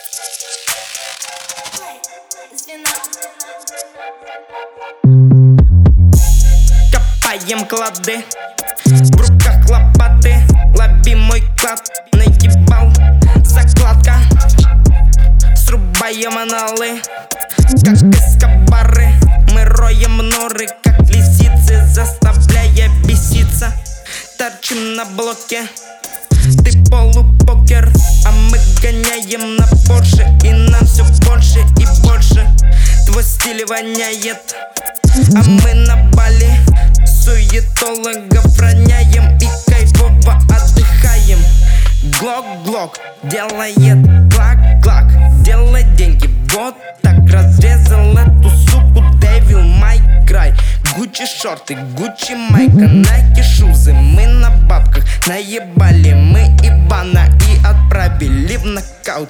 Копаем клады, в руках лопаты. Лови мой клад, наебал закладка. Срубаем аналы, как эскобары. Мы роем норы, как лисицы, заставляя беситься. Торчим на блоке, ты полупокер, а мы гоняем на Порше. И нам все больше и больше. Твой стиль воняет, а мы на Бали. Суетологов роняем и кайфово отдыхаем. Глок-глок делает клак-клак, делает деньги, вот так. Разрезал эту суку, Devil May Cry. Гуччи шорты, Гуччи майка, Nike шузы. Мы на бабках наебали, мы Ибана и отправили в нокаут.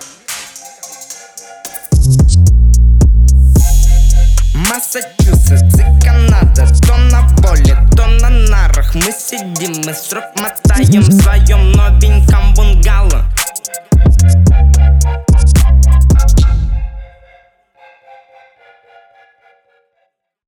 Массачусетс и Канада, то на воле, то на нарах. Мы сидим, мы срок мотаем в своем новеньком